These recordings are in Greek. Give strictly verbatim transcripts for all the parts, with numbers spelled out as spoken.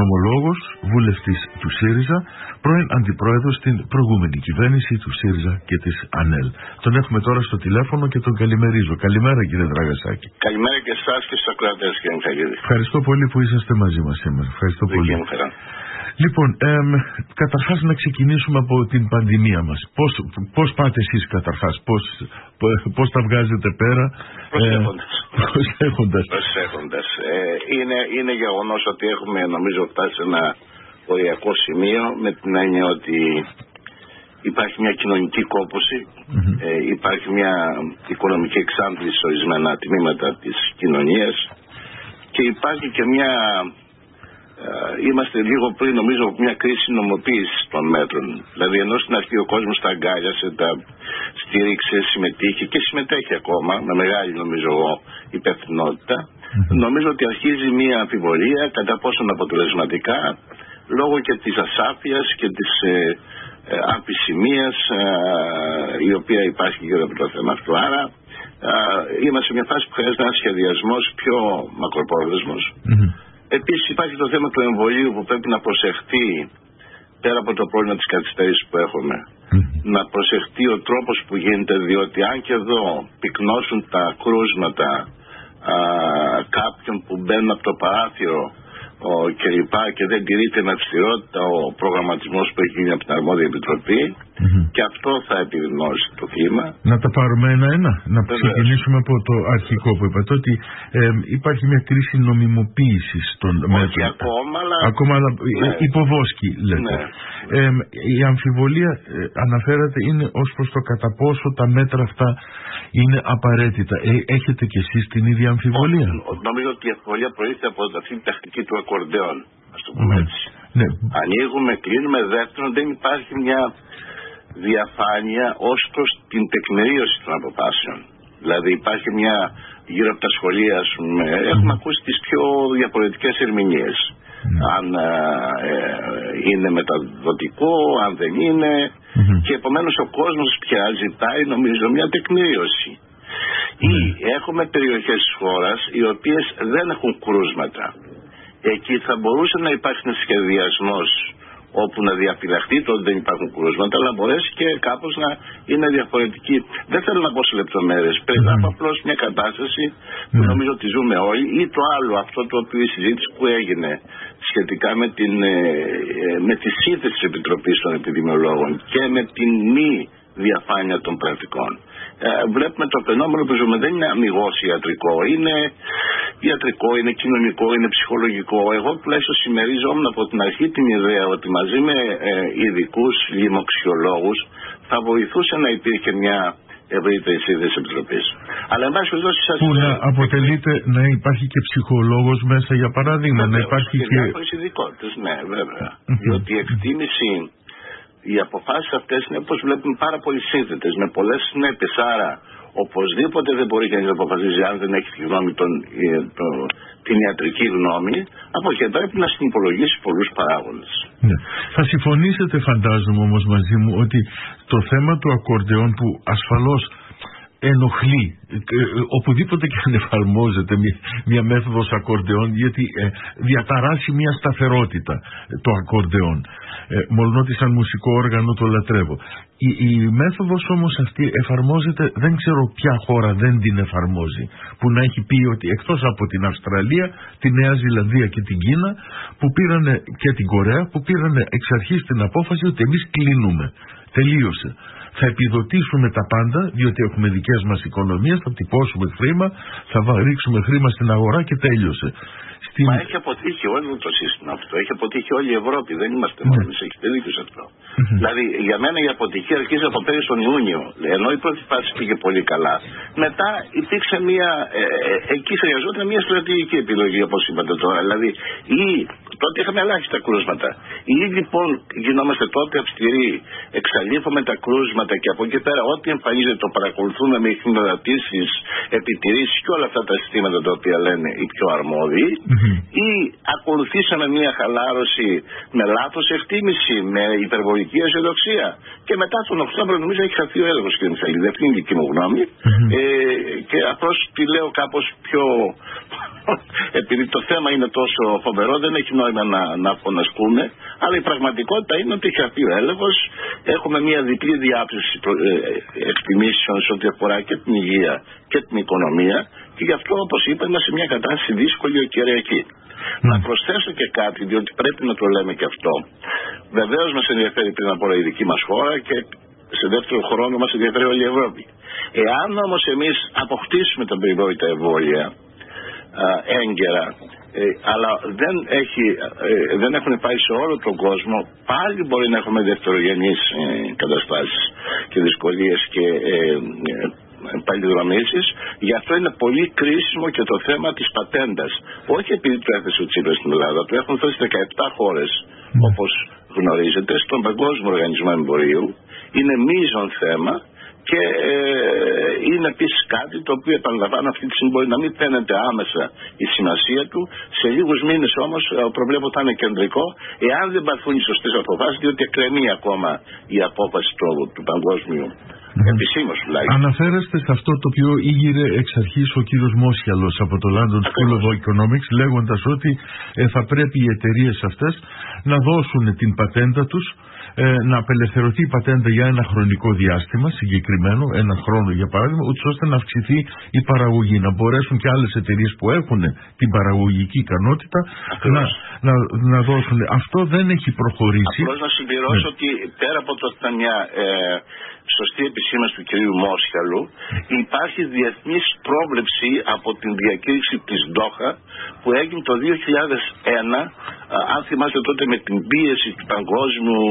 οικονομολόγος, βουλευτής του ΣΥΡΙΖΑ, πρώην αντιπρόεδρος στην προηγούμενη κυβέρνηση του ΣΥΡΙΖΑ και της ΑΝΕΛ. Τον έχουμε τώρα στο τηλέφωνο και τον καλημερίζω. Καλημέρα, κύριε Δραγασάκη. Καλημέρα και εσάς και στους ακροατές, κύριε Μιχαηλίδη. Ευχαριστώ πολύ που είσαστε μαζί μας σήμερα. Ευχαριστώ πολύ. Λοιπόν, εμ, καταρχάς να ξεκινήσουμε από την πανδημία μας. Πώς, πώς πάτε εσείς καταρχάς, πώς, πώς τα βγάζετε πέρα? Προσέχοντας. Ε, προσέχοντας. προσέχοντας. Ε, είναι, είναι γεγονός ότι έχουμε, νομίζω, φτάσει σε ένα οριακό σημείο, με την έννοια ότι υπάρχει μια κοινωνική κόπωση, mm-hmm. ε, υπάρχει μια οικονομική εξάντληση σε ορισμένα τμήματα της κοινωνίας και υπάρχει και μια... Είμαστε λίγο πριν, νομίζω, από μια κρίση νομοποίησης των μέτρων. Δηλαδή, ενώ στην αρχή ο κόσμος τα αγκάλιασε, τα στήριξε, συμμετείχε και συμμετέχει ακόμα, με μεγάλη, νομίζω εγώ, υπευθυνότητα, mm-hmm. νομίζω ότι αρχίζει μια αμφιβολία κατά πόσον αποτελεσματικά, λόγω και της ασάφειας και της ε, ε, αμφισημίας ε, η οποία υπάρχει γύρω από το θέμα αυτό. Άρα, ε, είμαστε σε μια φάση που χρειάζεται ένας σχεδιασμός πιο μακροπρόθεσμος. Mm-hmm. Επίσης υπάρχει το θέμα του εμβολίου που πρέπει να προσεχτεί, πέρα από το πρόβλημα της καθυστέρησης που έχουμε, mm-hmm. να προσεχτεί ο τρόπος που γίνεται, διότι αν και εδώ πυκνώσουν τα κρούσματα α, κάποιων που μπαίνουν από το παράθυρο και λοιπά και δεν τηρείται με αυστηρότητα ο προγραμματισμός που έχει γίνει από την αρμόδια επιτροπή, mm-hmm. και αυτό θα επιδεινώσει το κλίμα. Να τα πάρουμε ένα-ένα. Να Βεβαίως. ξεκινήσουμε από το αρχικό που είπατε, ότι ε, υπάρχει μια κρίση νομιμοποίησης των μέτρων. Όχι ακόμα, αλλά... Ακόμα, αλλά ναι. υποβόσκει, λέτε. Ναι. Ε, η αμφιβολία, ε, αναφέρατε, είναι ως προς το κατά πόσο τα μέτρα αυτά είναι απαραίτητα. Ε, έχετε κι εσείς την ίδια αμφιβολία? Ό, νομίζω ότι η αμφιβολία προήλθε από αυτή την τακτική του ακορντεόν, ας το πούμε mm. έτσι. Ναι. Ανοίγουμε, κλείνουμε. Δεύτερον, δεν υπάρχει μια διαφάνεια ως προς την τεκμηρίωση των αποφάσεων. Δηλαδή υπάρχει μια, γύρω από τα σχολεία, ας πούμε, mm. έχουμε ακούσει τις πιο διαφορετικές ερμηνείες. Mm. Αν ε, είναι μεταδοτικό, αν δεν είναι. Mm-hmm. Και επομένως ο κόσμος πια ζητάει, νομίζω, μια τεκμηρίωση. Mm. Ή έχουμε περιοχές της χώρας οι οποίες δεν έχουν κρούσματα. Εκεί θα μπορούσε να υπάρχει ένα σχεδιασμός όπου να διαφυλαχθεί το ότι δεν υπάρχουν κρούσματα, αλλά μπορέσει και κάπως να είναι διαφορετική. Δεν θέλω να πω σε λεπτομέρειες. Περιγράφω mm. απλώς μια κατάσταση που mm. νομίζω ότι ζούμε όλοι, ή το άλλο, αυτό το οποίο η συζήτηση που έγινε σχετικά με, την, με τη σύνθεση της Επιτροπής των Επιδημιολόγων και με την μη διαφάνεια των πρακτικών. Ε, βλέπουμε το φαινόμενο που ζούμε δεν είναι αμιγώς ιατρικό, είναι ιατρικό, είναι κοινωνικό, είναι ψυχολογικό. Εγώ τουλάχιστον συμμερίζομαι από την αρχή την ιδέα ότι μαζί με ε, ειδικούς λοιμοξιολόγους θα βοηθούσε να υπήρχε μια ευρύτερη σύνδεση επιτροπής. Αλλά εν πάση περιπτώσει σας... Που να αποτελείται να υπάρχει και ψυχολόγος μέσα, για παράδειγμα, βεβαίως, να υπάρχει και... και... διάφορες ειδικότητες, ναι, βέβαια. Διότι η εκτίμηση... Οι αποφάσεις αυτές είναι, όπως βλέπουμε, πάρα πολύ σύνθετες, με πολλές συνέπειες. Άρα, οπωσδήποτε δεν μπορεί κανείς να αποφασίζει αν δεν έχει τη γνώμη τον, το, την ιατρική γνώμη. Από εκεί πρέπει να συνυπολογίσει πολλούς παράγοντες. Ναι. Θα συμφωνήσετε, φαντάζομαι, όμως μαζί μου, ότι το θέμα του ακορντεόν, που ασφαλώς ενοχλεί οπουδήποτε και αν εφαρμόζεται μια, μια μέθοδος ακορντεόν, γιατί ε, διαταράσσει μια σταθερότητα ε, το ακορντεόν, ε, μόλον ότι σαν μουσικό όργανο το λατρεύω. Η, η μέθοδος όμως αυτή εφαρμόζεται, δεν ξέρω ποια χώρα δεν την εφαρμόζει, που να έχει πει ότι εκτός από την Αυστραλία, τη Νέα Ζηλανδία και την Κίνα, που πήρανε, και την Κορέα, που πήρανε εξ αρχής την απόφαση ότι εμείς κλείνουμε, τελείωσε. Θα επιδοτήσουμε τα πάντα, διότι έχουμε δικές μας οικονομίες, θα τυπώσουμε χρήμα, θα ρίξουμε χρήμα στην αγορά και τέλειωσε. Στην... Μα έχει αποτύχει όλο το σύστημα αυτό. Έχει αποτύχει όλη η Ευρώπη. Δεν είμαστε μόνοι εμείς. Έχετε δίκιο σε αυτό. Mm-hmm. Δηλαδή, για μένα η αποτυχία αρχίζει από πέρυσι τον Ιούνιο. Ενώ η πρώτη φάση πήγε πολύ καλά. Μετά υπήρξε μια. Ε, ε, εκεί χρειαζόταν μια στρατηγική επιλογή, όπως είπατε τώρα. Δηλαδή, ή τότε είχαμε ελάχιστα κρούσματα. Ή λοιπόν γινόμαστε τότε αυστηροί, εξαλείφουμε τα κρούσματα και από εκεί πέρα, ό,τι εμφανίζεται το παρακολουθούμε με ειχνηλατήσεις, επιτηρήσεις και όλα αυτά τα συστήματα τα οποία λένε οι πιο αρμόδιοι. Mm-hmm. Ή ακολουθήσαμε μια χαλάρωση με λάθος εκτίμηση, με υπερβολική αισιοδοξία. Και μετά τον Οκτώβριο νομίζω έχει χαθεί ο έλεγχος, κύριε Μιχαηλίδη. Αυτή είναι η δική μου γνώμη. Mm-hmm. Ε, και απλώς τη λέω κάπως πιο. Επειδή το θέμα είναι τόσο φοβερό, δεν έχει νόημα νόημα να, να φωνασκούμε, αλλά η πραγματικότητα είναι ότι έχει αρθεί ο έλεγχος. Έχουμε μια διπλή διάπτυξη ε, εκτιμήσεων σε ό,τι αφορά και την υγεία και την οικονομία, και γι' αυτό, όπως είπα, είμαστε σε μια κατάσταση δύσκολη και κεραϊκή. Mm. Να προσθέσω και κάτι, διότι πρέπει να το λέμε και αυτό. Βεβαίως μας ενδιαφέρει πριν από όλα η δική μας χώρα και σε δεύτερο χρόνο μας ενδιαφέρει όλη η Ευρώπη. Εάν όμως εμείς αποκτήσουμε τα περιβόητα εμβόλια α, έγκαιρα, ε, αλλά δεν, έχει, ε, δεν έχουν πάει σε όλο τον κόσμο, πάλι μπορεί να έχουμε δευτερογενείς ε, καταστάσεις και δυσκολίες και ε, ε, παλιδρομήσεις. Γι' αυτό είναι πολύ κρίσιμο και το θέμα της πατέντας. Όχι επειδή το έθεσε ο Τσίπρας στην Ελλάδα, το έχουν θέσει δεκαεπτά χώρες, mm. όπως γνωρίζετε, στον Παγκόσμιο Οργανισμό Εμπορίου. Είναι μείζον θέμα και ε, είναι επίσης κάτι το οποίο, επαναλαμβάνω, αυτή τη στιγμή μπορεί να μην φαίνεται άμεσα η σημασία του. Σε λίγους μήνες όμως προβλέπω θα είναι κεντρικό, εάν δεν πάρθουν οι σωστές αποφάσεις, διότι εκκρεμεί ακόμα η απόφαση του, του Παγκόσμιου. Mm. Επισήμως τουλάχιστον. Αναφέρεστε σε αυτό το οποίο ήγηρε εξ αρχής ο κύριος Μόσχιαλος από το London School of Economics, λέγοντας ότι ε, θα πρέπει οι εταιρείες αυτές να δώσουν την πατέντα τους, ε, να απελευθερωθεί η πατέντα για ένα χρονικό διάστημα συγκεκριμένο, ένα χρόνο για παράδειγμα, ούτως ώστε να αυξηθεί η παραγωγή, να μπορέσουν και άλλες εταιρείες που έχουν την παραγωγική ικανότητα να, να, να δώσουν. Αυτό δεν έχει προχωρήσει. Απλώς να συμπληρώσω ναι. ότι πέρα από το ότι ήταν μια ε, σωστή επισήμανση του κυρίου Μόσχαλου, υπάρχει διεθνής πρόβλεψη από την διακήρυξη της Ντόχα που έγινε το δύο χιλιάδες ένα, αν θυμάστε τότε, με την πίεση του παγκόσμιου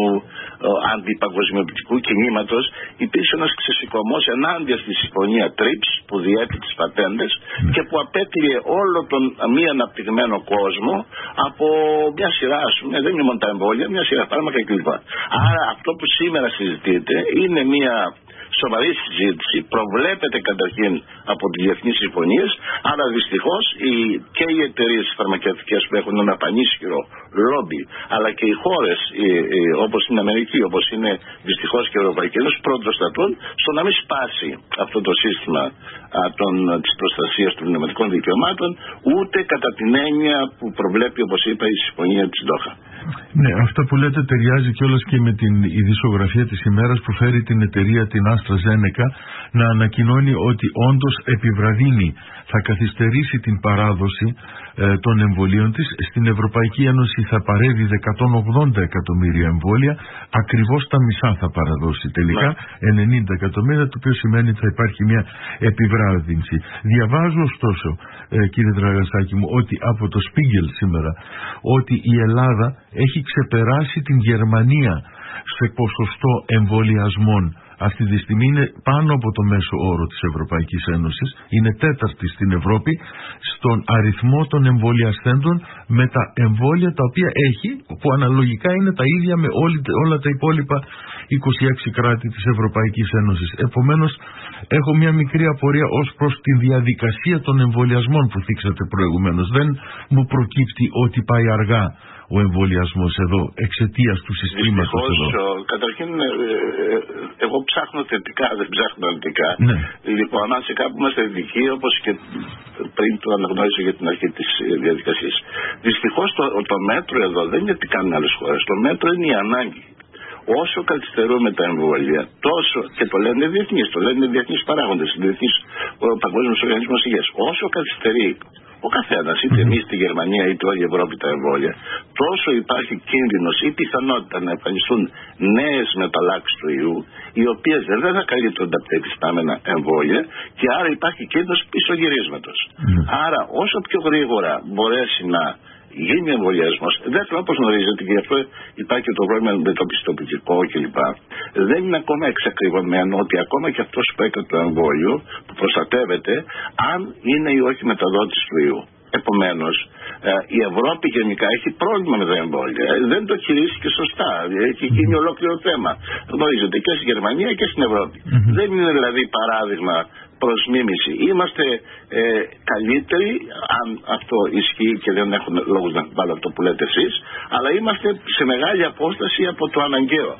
αντιπαγκοσμιοποιητικού κινήματος, υπήρξε ένας ξεσηκωμός ενάντια στη συμφωνία τρίπς που διέπει τις πατέντες και που απέτειε όλο τον μη αναπτυγμένο κόσμο από μια σειρά, ας πούμε, δεν είναι μόνο τα εμβόλια, μια σειρά φάρμακα κλπ. Άρα αυτό που σήμερα συζητείται είναι μια σοβαρή συζήτηση, προβλέπεται καταρχήν από τις διεθνείς συμφωνίες, αλλά δυστυχώς οι, και οι εταιρείες φαρμακευτικές που έχουν ένα πανίσχυρο λόμπι, αλλά και οι χώρες οι, οι, όπως είναι η Αμερική, όπως είναι δυστυχώς και η Ευρωπαϊκή Ένωση, πρωτοστατούν στο να μην σπάσει αυτό το σύστημα α, των, της προστασίας των πνευματικών δικαιωμάτων, ούτε κατά την έννοια που προβλέπει, όπως είπα, η συμφωνία της Ντόχα. Ναι, αυτά που λέτε ταιριάζει κιόλας και με την ειδησιογραφία της ημέρας που φέρει την εταιρεία την AstraZeneca να ανακοινώνει ότι όντως επιβραδύνει, θα καθυστερήσει την παράδοση ε, των εμβολίων της. Στην Ευρωπαϊκή Ένωση θα παρέβει εκατόν ογδόντα εκατομμύρια εμβόλια, ακριβώς τα μισά θα παραδώσει τελικά, ενενήντα εκατομμύρια, το οποίο σημαίνει ότι θα υπάρχει μια επιβράδυνση. Διαβάζω ωστόσο, ε, κύριε Δραγαστάκη μου, ότι από το Spiegel σήμερα, ότι η Ελλάδα έχει ξεπεράσει την Γερμανία σε ποσοστό εμβολιασμών. Αυτή τη στιγμή είναι πάνω από το μέσο όρο της Ευρωπαϊκής Ένωσης, είναι τέταρτη στην Ευρώπη στον αριθμό των εμβολιαστέντων με τα εμβόλια τα οποία έχει, που αναλογικά είναι τα ίδια με όλη, όλα τα υπόλοιπα είκοσι έξι κράτη της Ευρωπαϊκής Ένωσης. Επομένως, έχω μια μικρή απορία ως προς τη διαδικασία των εμβολιασμών που θίξατε προηγουμένως. Δεν μου προκύπτει ότι πάει αργά ο εμβολιασμός εδώ, εξαιτίας του συστήματος εδώ. Καταρχήν, ε, ε, εγώ ψάχνω θετικά, δεν ψάχνω αρνητικά. Ναι. Λοιπόν, αν σε κάπου είμαστε ειδικοί, όπως και πριν το αναγνώρισα για την αρχή της διαδικασίας. Δυστυχώς το, το μέτρο εδώ δεν είναι τι κάνουν άλλες χώρες. Το μέτρο είναι η ανάγκη. Όσο καθυστερούμε τα εμβόλια, τόσο, και το λένε διεθνείς, το λένε διεθνείς παράγοντες, διεθνείς, ο Παγκόσμιος Οργανισμός Υγείας, όσο καθυστερεί ο καθένας, είτε εμείς στη Γερμανία είτε όλη η Ευρώπη τα εμβόλια, τόσο υπάρχει κίνδυνος ή πιθανότητα να εμφανιστούν νέες μεταλλάξεις του ιού, οι οποίες δεν θα καλύπτονται από τα επιστάμενα εμβόλια και άρα υπάρχει κίνδυνος πισωγυρίσματος. Mm. Άρα όσο πιο γρήγορα μπορέσει να γίνει εμβολιασμός, δεύτερον, όπως γνωρίζετε, και γι' αυτό υπάρχει και το πρόβλημα με το πιστοποιητικό κλπ. Δεν είναι ακόμα εξακριβωμένο ότι ακόμα και αυτός που έκανε το εμβόλιο, που προστατεύεται, αν είναι ή όχι μεταδότης του ιού. Επομένως, η Ευρώπη γενικά έχει πρόβλημα με τα εμβόλια. Δεν το χειρίστηκε σωστά. Έχει γίνει ολόκληρο θέμα. Γνωρίζετε, και στη Γερμανία και στην Ευρώπη. Mm-hmm. Δεν είναι δηλαδή παράδειγμα προς μίμηση. Είμαστε ε, καλύτεροι, αν αυτό ισχύει και δεν έχουν λόγους να βάλω αυτό που λέτε εσείς, αλλά είμαστε σε μεγάλη απόσταση από το αναγκαίο.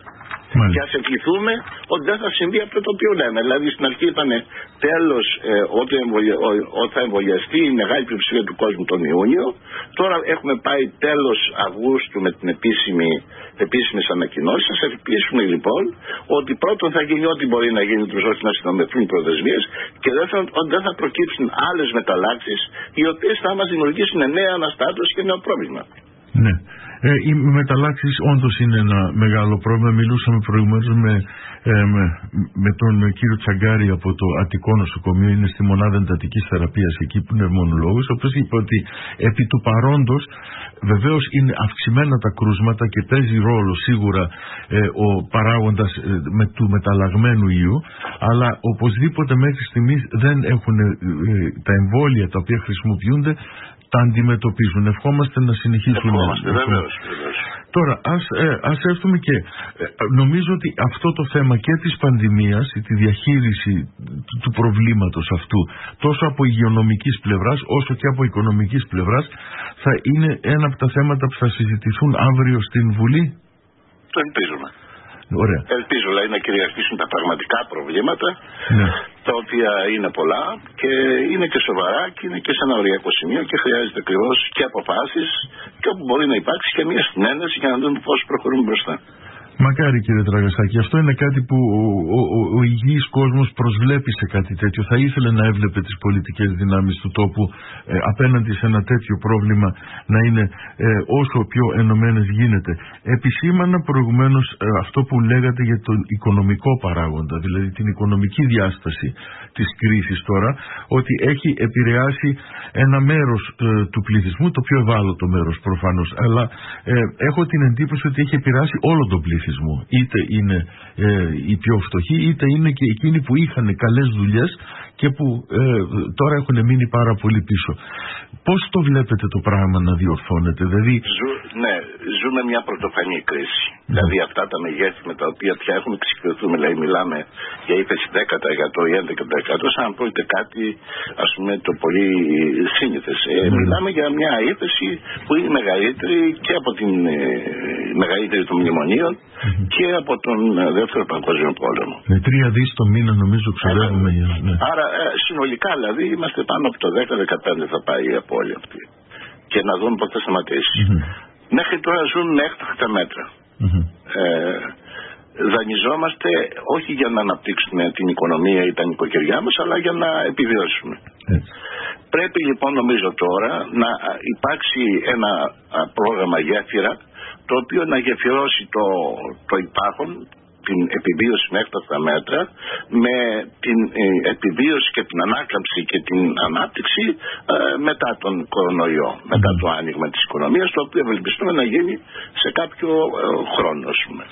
Μάλιστα. Και ας ευχηθούμε ότι δεν θα συμβεί αυτό το οποίο λέμε. Δηλαδή στην αρχή είπανε τέλος ε, ότι, εμβολια, ότι θα εμβολιαστεί η μεγάλη πλειοψηφία του κόσμου τον Ιούνιο. Τώρα έχουμε πάει τέλος Αυγούστου με την επίσημη, επίσημες ανακοινώσεις. Σας ελπίσουμε λοιπόν ότι πρώτον θα γίνει ό,τι μπορεί να γίνει τους ώστε να συντομευθούν οι προθεσμίες και δεύτερον ότι δεν θα προκύψουν άλλες μεταλλάξεις οι οποίες θα μας δημιουργήσουν νέα αναστάτωση και νέο πρόβλημα. Ναι. Ε, οι μεταλλάξεις όντως είναι ένα μεγάλο πρόβλημα. Μιλούσαμε προηγουμένως με, ε, με, με τον κύριο Τσαγκάρη από το Αττικό Νοσοκομείο, είναι στη μονάδα εντατικής θεραπείας εκεί που είναι πνευμονολόγος, ο οποίος είπε ότι επί του παρόντος βεβαίως είναι αυξημένα τα κρούσματα και παίζει ρόλο σίγουρα ε, ο παράγοντας ε, με, του μεταλλαγμένου ιού, αλλά οπωσδήποτε μέχρι στιγμής δεν έχουν ε, ε, τα εμβόλια τα οποία χρησιμοποιούνται τα αντιμετωπίζουν. Ευχόμαστε να συνεχίσουν. Ευχόμαστε, βεβαίως. Τώρα, ας, ε, ας έρθουμε και ε, νομίζω ότι αυτό το θέμα και της πανδημίας, τη διαχείριση του, του προβλήματος αυτού, τόσο από υγειονομικής πλευράς όσο και από οικονομικής πλευράς, θα είναι ένα από τα θέματα που θα συζητηθούν αύριο στην Βουλή. Το ελπίζουμε. Ωραία. Ελπίζω δηλαδή να κυριαρχήσουν τα πραγματικά προβλήματα, ναι. τα οποία είναι πολλά και είναι και σοβαρά και είναι και σε ένα οριακό σημείο και χρειάζεται ακριβώς και αποφάσεις και όπου μπορεί να υπάρξει και μια συνένεση για να δούμε πώς προχωρούμε μπροστά. Μακάρι κύριε Τραγασάκη, αυτό είναι κάτι που ο, ο, ο, ο υγιής κόσμος προσβλέπει σε κάτι τέτοιο. Θα ήθελε να έβλεπε τις πολιτικές δυνάμεις του τόπου ε, απέναντι σε ένα τέτοιο πρόβλημα να είναι ε, όσο πιο ενωμένες γίνεται. Επισήμανα προηγουμένως ε, αυτό που λέγατε για τον οικονομικό παράγοντα, δηλαδή την οικονομική διάσταση της κρίσης τώρα, ότι έχει επηρεάσει ένα μέρος ε, του πληθυσμού, το πιο ευάλωτο μέρος προφανώς, αλλά ε, έχω την εντύπωση ότι έχει επηρεάσει όλο τον πληθυσμό. Είτε είναι ε, οι πιο φτωχοί, είτε είναι και εκείνοι που είχαν καλές δουλειές και που ε, τώρα έχουν μείνει πάρα πολύ πίσω. Πώς το βλέπετε το πράγμα να διορθώνεται? Δηλαδή... Ζου, ναι, ζούμε μια πρωτοφανή κρίση. Mm. Δηλαδή αυτά τα μεγέθη με τα οποία πια έχουμε εξοικειωθούμε, δηλαδή μιλάμε για ύφεση δέκα τοις εκατό ή έντεκα τοις εκατό, σαν να πείτε κάτι ας πούμε το πολύ σύνηθες. Ε, mm. Μιλάμε για μια ύφεση που είναι μεγαλύτερη και από την ε, μεγαλύτερη των μνημονίων mm-hmm. και από τον ε, δεύτερο παγκόσμιο πόλεμο. Με τρία δις το μήνα νομίζω ξοδεύουμε. Ε, ναι. Άρα ε, συνολικά δηλαδή είμαστε πάνω από το δέκα με δεκαπέντε θα πάει η απώλεια αυτή. Και να δούμε πότε θα σταματήσει. Mm-hmm. Μέχρι τώρα ζουν με έκτακτα μέτρα. Mm-hmm. Ε, δανειζόμαστε όχι για να αναπτύξουμε την οικονομία ή τα νοικοκυριά μας, αλλά για να επιβιώσουμε. Mm-hmm. Πρέπει λοιπόν νομίζω τώρα να υπάρξει ένα πρόγραμμα γέφυρα το οποίο να γεφυρώσει το, το υπάρχον, την επιβίωση με έκτακτα μέτρα με την ε, επιβίωση και την ανάκαμψη και την ανάπτυξη ε, μετά τον κορονοϊό, μετά το άνοιγμα της οικονομίας, το οποίο ευελπιστούμε να γίνει σε κάποιο ε, χρόνο.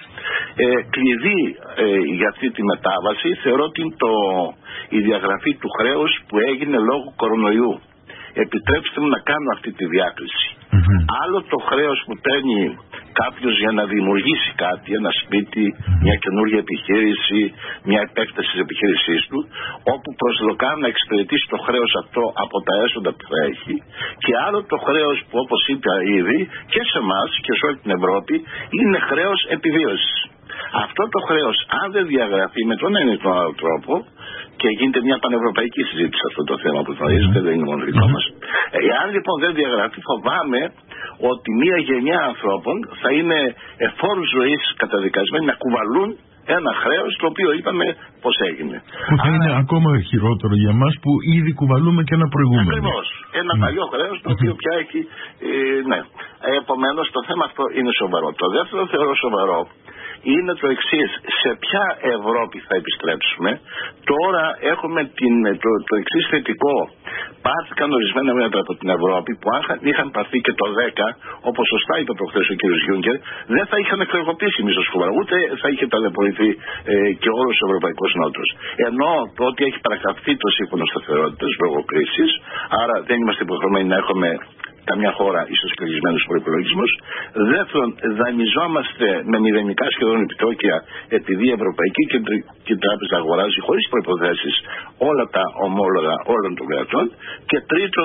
Ε, κλειδί ε, για αυτή τη μετάβαση θεωρώ ότι το, η διαγραφή του χρέους που έγινε λόγω κορονοϊού. Επιτρέψτε μου να κάνω αυτή τη διάκριση. Mm-hmm. Άλλο το χρέος που παίρνει κάποιος για να δημιουργήσει κάτι, ένα σπίτι, mm-hmm. μια καινούργια επιχείρηση, μια επέκταση της επιχείρησής του, όπου προσδοκά να εξυπηρετήσει το χρέος αυτό από τα έσοδα που θα έχει, και άλλο το χρέος που, όπως είπα ήδη και σε εμάς και σε όλη την Ευρώπη, είναι χρέος επιβίωσης. Αυτό το χρέος, αν δεν διαγραφεί με τον ένα ή τον άλλο τρόπο, και γίνεται μια πανευρωπαϊκή συζήτηση αυτό το θέμα που γνωρίζετε, mm-hmm. δεν είναι μόνο δικό μας. Εάν λοιπόν δεν διαγραφεί, φοβάμαι ότι μια γενιά ανθρώπων θα είναι εφόρου ζωής καταδικασμένοι να κουβαλούν ένα χρέος το οποίο είπαμε πως έγινε. Που θα Άρα... είναι ακόμα χειρότερο για μας που ήδη κουβαλούμε και ένα προηγούμενο. Ακριβώς. Ένα mm. παλιό χρέος το οποίο πια έχει... Ε, ναι. Επομένως το θέμα αυτό είναι σοβαρό. Το δεύτερο θεωρώ σοβαρό είναι το εξής. Σε ποια Ευρώπη θα επιστρέψουμε? Τώρα έχουμε την, το, το εξής θετικό. Πάρθηκαν ορισμένα μέτρα από την Ευρώπη που αν είχαν πάρθει και το δέκα, όπως σωστά είπε προχθές ο κ. Γιούγκερ, δεν θα είχαν εκλογοποιήσει εμείς ως χώρα, ούτε θα είχε ταλαιπωρηθεί ε, και όλος ο Ευρωπαϊκός Νότος. Ενώ το ότι έχει παρακαυθεί το σύμφωνο σταθερότητας λόγω κρίσης, άρα δεν είμαστε υποχρεωμένοι να έχουμε καμιά χώρα ίσως κλεισμένους προϋπολογισμούς. Δεύτερον, δανειζόμαστε με μηδενικά σχεδόν επιτόκια επειδή η Ευρωπαϊκή Κεντρική Τράπεζα αγοράζει χωρίς προϋποθέσεις όλα τα ομόλογα όλων των κρατών. Και τρίτον,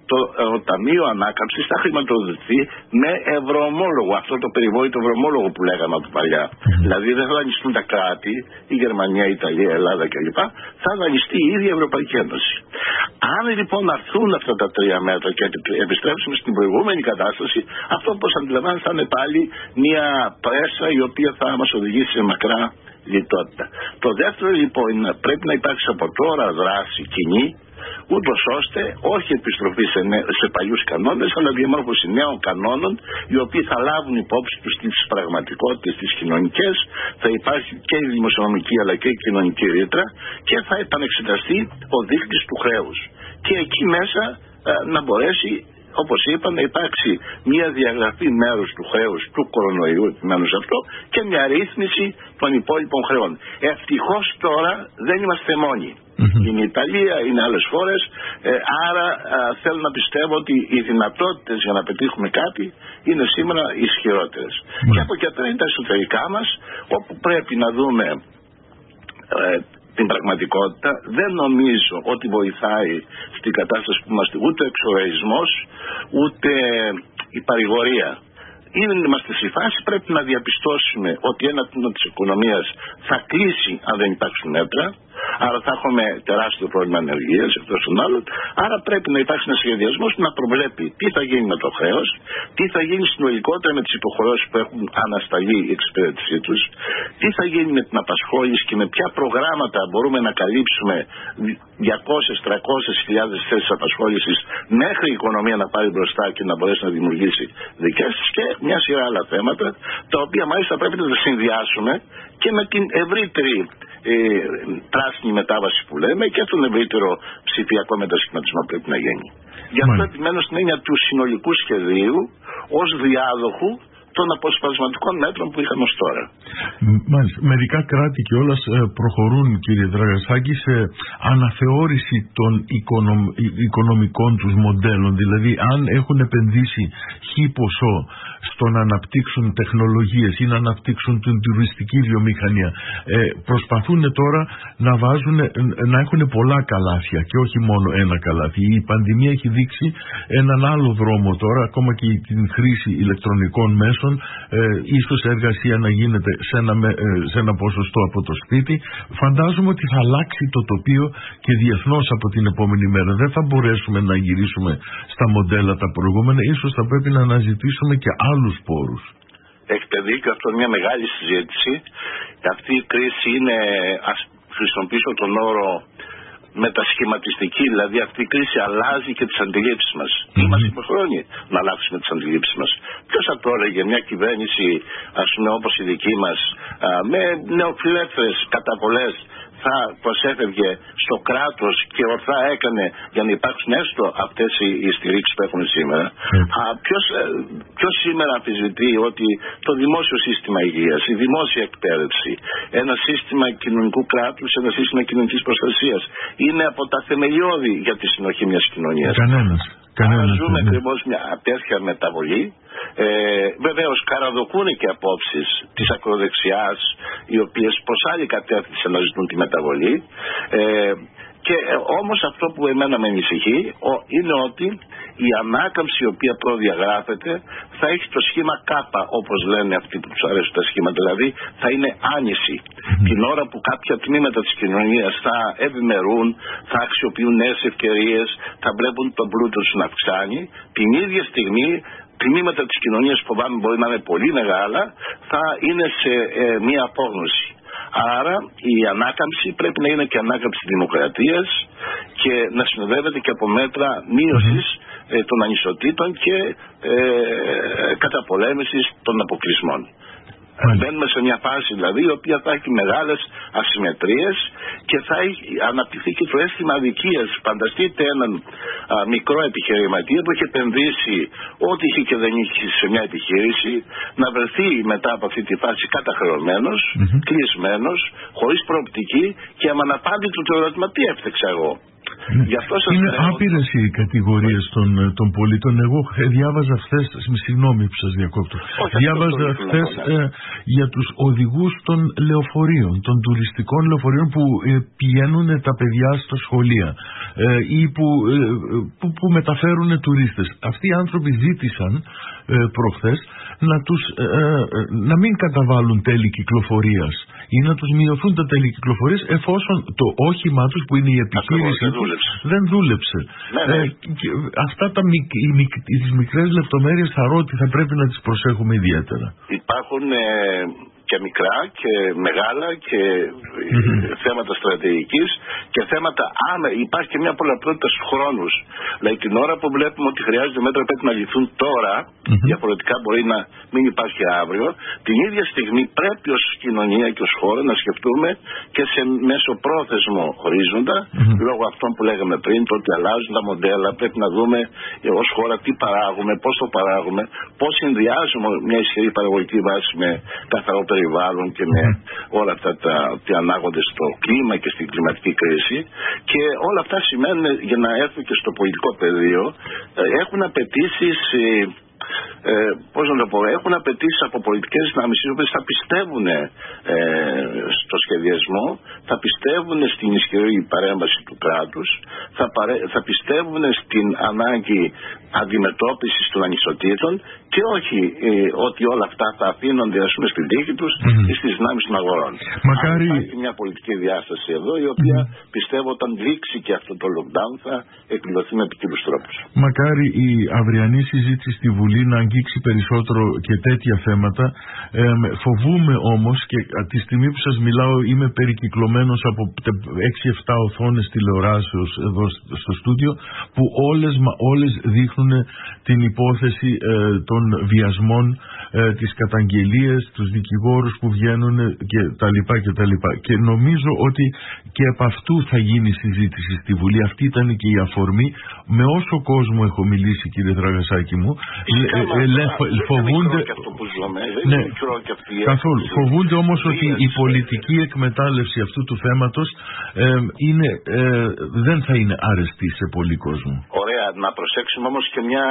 το, το Ταμείο Ανάκαμψης θα χρηματοδοτηθεί με ευρωομόλογο, αυτό το περιβόητο ευρωομόλογο που λέγαμε από παλιά. Mm-hmm. Δηλαδή δεν θα δανειστούν τα κράτη, η Γερμανία, η Ιταλία, η Ελλάδα κλπ. Θα δανειστεί η ίδια η Ευρωπαϊκή Ένωση. Αν λοιπόν αρθούν αυτά τα τρία μέτρα και επιστρέψουμε στην προηγούμενη κατάσταση, αυτό όπως αντιλαμβάνεστε θα είναι πάλι μια πρέσα η οποία θα μας οδηγήσει σε μακρά λιτότητα. Το δεύτερο λοιπόν είναι πρέπει να υπάρξει από τώρα δράση κοινή, ούτως ώστε όχι επιστροφή σε, νε... σε παλιούς κανόνες, αλλά διαμόρφωση νέων κανόνων, οι οποίοι θα λάβουν υπόψη τους τις πραγματικότητες, τις κοινωνικές, θα υπάρχει και η δημοσιονομική αλλά και η κοινωνική ρήτρα και θα επανεξεταστεί ο δείκτης του χρέους. Και εκεί μέσα ε, να μπορέσει, όπως είπα, να υπάρξει μια διαγραφή μέρους του χρέους του κορονοϊού επιμένως αυτό και μια ρύθμιση των υπόλοιπων χρεών. Ευτυχώς τώρα δεν είμαστε μόνοι. Mm-hmm. Είναι η Ιταλία, είναι άλλες χώρες, ε, άρα α, θέλω να πιστεύω ότι οι δυνατότητες για να πετύχουμε κάτι είναι σήμερα ισχυρότερες. Mm-hmm. Και από εκεί πέρα είναι τα εσωτερικά μας, όπου πρέπει να δούμε ε, την πραγματικότητα. Δεν νομίζω ότι βοηθάει στην κατάσταση που είμαστε ούτε ο εξοραϊσμός ούτε η παρηγορία. Είμαστε στη φάση, πρέπει να διαπιστώσουμε ότι ένα τμήμα της οικονομίας θα κλείσει αν δεν υπάρξουν μέτρα. Άρα θα έχουμε τεράστιο πρόβλημα ανεργίας εκτός των άλλων. Άρα πρέπει να υπάρξει ένα σχεδιασμός που να προβλέπει τι θα γίνει με το χρέος, τι θα γίνει συνολικότερα με τις υποχρεώσεις που έχουν ανασταλεί η εξυπηρέτησή τους, τι θα γίνει με την απασχόληση και με ποια προγράμματα μπορούμε να καλύψουμε διακόσιες με τριακόσιες χιλιάδες θέσεις απασχόλησης μέχρι η οικονομία να πάρει μπροστά και να μπορέσει να δημιουργήσει δικές της, και μια σειρά άλλα θέματα, τα οποία μάλιστα πρέπει να τα συνδυάσουμε και με την ευρύτερη ε, πράσινη μετάβαση που λέμε και τον ευρύτερο ψηφιακό μετασχηματισμό πρέπει να γίνει. Γι' αυτό επιμένω στην έννοια του συνολικού σχεδίου ως διάδοχου των αποσπασματικών μέτρων που είχαμε ως τώρα. Μάλιστα. Μερικά κράτη κιόλας προχωρούν, κύριε Δραγασάκη, σε αναθεώρηση των οικονομ, οικονομικών τους μοντέλων. Δηλαδή, αν έχουν επενδύσει χι ποσό στο να αναπτύξουν τεχνολογίες ή να αναπτύξουν την τουριστική βιομηχανία, ε, προσπαθούν τώρα να βάζουν, να έχουν πολλά καλάθια και όχι μόνο ένα καλάθι. Η πανδημία έχει δείξει έναν άλλο δρόμο τώρα, ακόμα και την χρήση ηλεκτρονικών μέσων, ε, ίσως εργασία να γίνεται σε ένα, ε, σε ένα ποσοστό από το σπίτι. Φαντάζομαι ότι θα αλλάξει το τοπίο και διεθνώς από την επόμενη μέρα. Δεν θα μπορέσουμε να γυρίσουμε στα μοντέλα τα προηγούμενα. Ίσως θα πρέπει να αναζητήσουμε και άλλους πόρους. Έχετε δίκιο, αυτό είναι μια μεγάλη συζήτηση. Αυτή η κρίση είναι, ας χρησιμοποιήσω τον όρο, μετασχηματιστική, δηλαδή αυτή η κρίση αλλάζει και τις αντιλήψεις μας. Mm-hmm. Είμαστε υποχρεωμένοι να αλλάξουμε τις αντιλήψεις μας. Ποιος θα το έλεγε, μια κυβέρνηση, ας πούμε, όπως η δική μας, α, με νεοφιλελεύθερες καταβολές, θα προσέφευγε στο κράτος και ορθά έκανε για να υπάρξουν έστω αυτές οι στηρίξεις που έχουμε σήμερα. Mm. Α, ποιος, ποιος σήμερα αμφισβητεί ότι το δημόσιο σύστημα υγείας, η δημόσια εκπαίδευση, ένα σύστημα κοινωνικού κράτους, ένα σύστημα κοινωνικής προστασίας είναι από τα θεμελιώδη για τη συνοχή μιας κοινωνίας. Κανένας. Άρα ζούμε ακριβώς μια τέτοια μεταβολή. Ε, βεβαίως καραδοκούν και απόψεις της ακροδεξιάς, οι οποίες προς άλλη κατεύθυνση αναζητούν τη μεταβολή. Ε, και ε, όμως αυτό που εμένα με ανησυχεί ο, είναι ότι η ανάκαμψη η οποία προδιαγράφεται θα έχει το σχήμα κάπα, όπως λένε αυτοί που τους αρέσουν τα σχήματα, δηλαδή θα είναι άνηση. Mm-hmm. Την ώρα που κάποια τμήματα της κοινωνίας θα ευημερούν, θα αξιοποιούν νέες ευκαιρίες, θα βλέπουν τον πλούτο τους να αυξάνει, την ίδια στιγμή τμήματα της κοινωνίας, φοβάμαι μπορεί να είναι πολύ μεγάλα, θα είναι σε ε, μία απόγνωση. Άρα η ανάκαμψη πρέπει να είναι και ανάκαμψη δημοκρατίας και να συνοδεύεται και από μέτρα μείωσης ε, των ανισοτήτων και ε, καταπολέμησης των αποκλεισμών. Μπαίνουμε σε μια φάση δηλαδή η οποία θα έχει μεγάλες ασυμμετρίες και θα έχει αναπτυχθεί και το αίσθημα αδικίας. Φανταστείτε έναν α, μικρό επιχειρηματία που έχει επενδύσει ό,τι είχε και δεν είχε σε μια επιχείρηση, να βρεθεί μετά από αυτή τη φάση καταχρεωμένος, mm-hmm. κλεισμένος, χωρίς προοπτική και αμαναπάντητο το ερώτημα τι έφτεξα εγώ. Ναι. Γι' αυτό σας είναι λέω... άπειρες οι κατηγορίες των, των πολίτων. Εγώ διάβαζα χθες, συγγνώμη που σας διακόπτω, Όχι, διάβαζα χθες ναι. ε, για τους οδηγούς των λεωφορείων, των τουριστικών λεωφορείων που ε, πηγαίνουν τα παιδιά στα σχολεία ε, ή που, ε, που, που μεταφέρουν τουρίστες. Αυτοί οι άνθρωποι ζήτησαν ε, προχθές να, τους, ε, ε, να μην καταβάλουν τέλη κυκλοφορίας ή να τους μειωθούν τα τέλη κυκλοφορίας εφόσον το όχημά τους που είναι η επιχείρηση δεν τους δούλεψε. δεν δούλεψε. Ναι, ναι. Ε, και αυτά τα μικ, οι, μικ, τις μικρές λεπτομέρειες θα ότι θα πρέπει να τις προσέχουμε ιδιαίτερα. Υπάρχουν ε, και μικρά και μεγάλα και mm-hmm. θέματα στρατηγικής και θέματα άμα υπάρχει και μια πολλαπλότητα στους χρόνους. Δηλαδή την ώρα που βλέπουμε ότι χρειάζονται μέτρα πρέπει να λυθούν τώρα, mm-hmm. διαφορετικά μπορεί να μην υπάρχει αύριο, την ίδια στιγμή πρέπει ως κοινωνία και ως χώρα να σκεφτούμε και σε μεσοπρόθεσμο ορίζοντα, mm-hmm. λόγω αυτών που λέγαμε πριν, το ότι αλλάζουν τα μοντέλα, πρέπει να δούμε ως χώρα τι παράγουμε, πώς το παράγουμε, πώς συνδυάζουμε μια ισχυρή παραγωγική βάση με καθαρό περιβάλλον και με όλα αυτά τα ότι ανάγονται στο κλίμα και στην κλιματική κρίση, και όλα αυτά σημαίνουν, για να έρθω και στο πολιτικό πεδίο, έχουν απαιτήσεις ε, πώς να το πω, έχουν απαιτήσει από πολιτικές δυνάμεις οι οποίες θα πιστεύουν ε, στο σχεδιασμό, θα πιστεύουν στην ισχυρή παρέμβαση του κράτους, θα, παρέ, θα πιστεύουν στην ανάγκη αντιμετώπισης των ανισοτήτων και όχι ε, ότι όλα αυτά θα αφήνονται ας πούμε στην τύχη τους mm-hmm. ή στις δυνάμεις των αγορών. Μακάρι... Αν υπάρχει μια πολιτική διάσταση εδώ η οποία mm-hmm. πιστεύω όταν λήξει και αυτό το lockdown θα εκπληρωθεί με ποικίλους τρόπους. Μακάρι η αυριανή συζήτηση στη Βουλή να αγγίξει περισσότερο και τέτοια θέματα. Ε, φοβούμαι όμως, και τη στιγμή που σας μιλάω είμαι περικυκλωμένος από έξι εφτά οθόνες τηλεοράσεως εδώ στο στούντιο, που όλες, όλες δείχνουν την υπόθεση ε, των βιασμών, ε, τις καταγγελίες, τους δικηγόρους που βγαίνουν και τα λοιπά και τα λοιπά. Και νομίζω ότι και από αυτού θα γίνει συζήτηση στη Βουλή. Αυτή ήταν και η αφορμή. Με όσο κόσμο έχω μιλήσει, κύριε Δραγασάκη μου, ε, ε, ε, φοβούνται... Ναι, καθόλου. Φοβούνται όμως ότι η πολιτική εκμετάλλευση αυτού του θέματος ε, είναι, ε, δεν θα είναι αρεστή σε πολύ κόσμο. Ωραία. Να προσέξουμε όμως και μια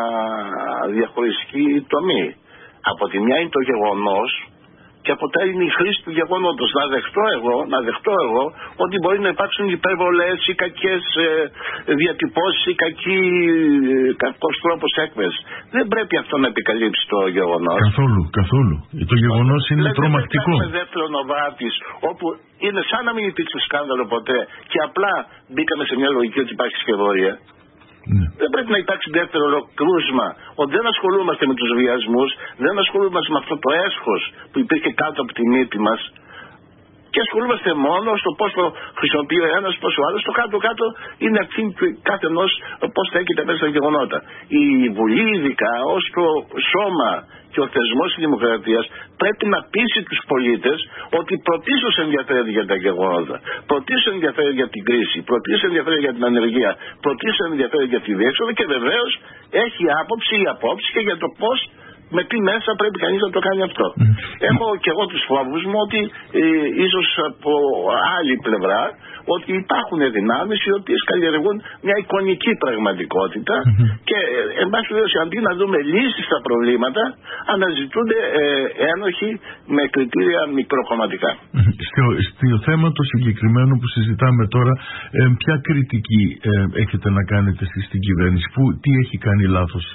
διαχωριστική τομή. Από τη μια είναι το γεγονός και από τα είναι η χρήση του γεγονότος. Να δεχτώ εγώ, να δεχτώ εγώ ότι μπορεί να υπάρξουν υπερβολές ή κακές ε, διατυπώσεις ή κακή, ε, κακός τρόπος έκμεσης. Δεν πρέπει αυτό να επικαλύψει το γεγονός. Καθόλου, καθόλου. Το γεγονός είναι δηλαδή, τρομακτικό. Δεν είναι δεύτερο νοβάτης όπου είναι σαν να μην υπήρξε σκάνδαλο ποτέ και απλά μπήκαμε σε μια λογική ότι υπάρχει σκευωρία. Ναι. Δεν πρέπει να υπάρξει δεύτερο κρούσμα ότι δεν ασχολούμαστε με τους βιασμούς, δεν ασχολούμαστε με αυτό το έσχος που υπήρχε κάτω από τη μύτη μας και ασχολούμαστε μόνο στο πώς το χρησιμοποιεί ο ένας, πώς ο άλλος. Το κάτω-κάτω είναι ευθύνη του κάθε ενός πώς θα έχετε μέσα στα γεγονότα. Η Βουλή, ειδικά ως το σώμα και ο θεσμός της δημοκρατίας, πρέπει να πείσει τους πολίτες ότι πρωτίστως ενδιαφέρεται για τα γεγονότα, πρωτίστως ενδιαφέρεται για την κρίση, πρωτίστως ενδιαφέρεται για την ανεργία, πρωτίστως ενδιαφέρεται για τη διέξοδο και βεβαίως έχει άποψη ή απόψη και για το πώς, με τι μέσα πρέπει κανείς να το κάνει αυτό. Mm. Έχω και εγώ τους φόβους μου ότι ε, ίσως από άλλη πλευρά ότι υπάρχουν δυνάμεις οι οποίες καλλιεργούν μια εικονική πραγματικότητα mm-hmm. και ε, εν πάση περιπτώσει αντί να δούμε λύσεις στα προβλήματα αναζητούνται ε, ένοχοι με κριτήρια μικροκομματικά. Mm-hmm. Στο, στο θέμα το συγκεκριμένο που συζητάμε τώρα, ε, ποια κριτική ε, έχετε να κάνετε εσείς στην κυβέρνηση, που, τι έχει κάνει λάθος?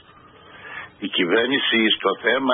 Η κυβέρνηση στο θέμα